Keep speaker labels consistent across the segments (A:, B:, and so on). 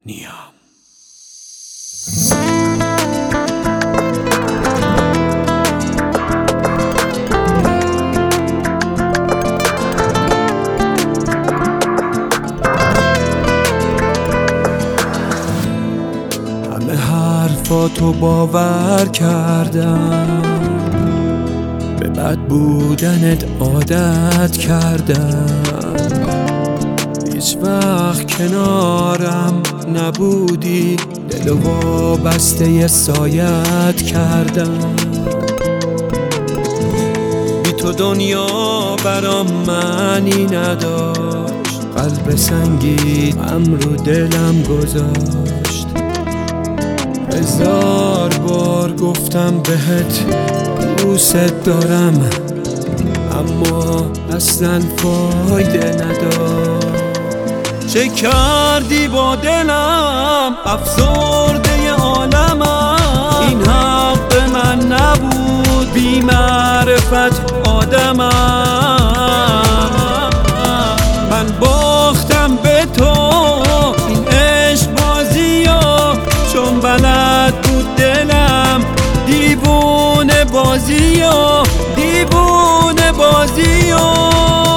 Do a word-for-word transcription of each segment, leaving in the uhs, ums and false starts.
A: نیام. همه حرفاتو باور کردم، به بد بودنت عادت کردم، هیچ وقت کنارم نبودی، دلو وابسته سایت کردم. بی تو دنیا برام معنی نداشت، قلب سنگی هم رو دلم گذاشت. هزار بار گفتم بهت دوست دارم، اما اصلا فایده نداشت. چه کردی با دلم افسرده عالمم، این حق من نبود، بی معرفت آدمم. من باختم به تو این عشق بازیو، چون بلد بود دلم دیوونه بازیو، دیوونه بازیو.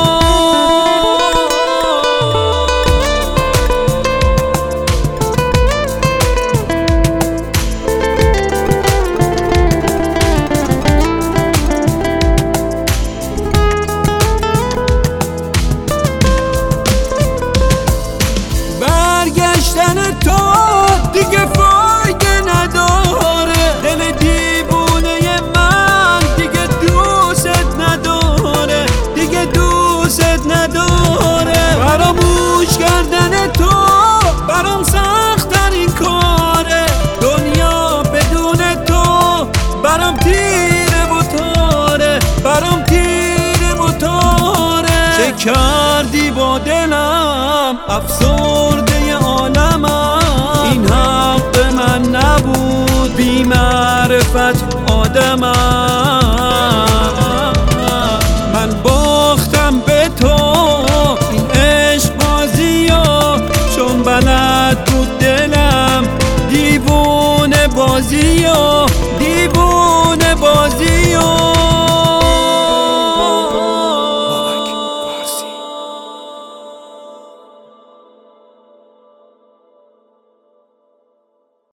A: برگشتن تو دیگه فایده نداره، دل دیوونه من دیگه دوست نداره، دیگه دوست نداره. فراموش کردن تو برام سخت ترین کاره، دنیا بدون تو برام تیره و تاره، برام تیره و تاره. چه کردی با دلم افسرده عالمم، این حق من نبود، بی معرفت آدمم.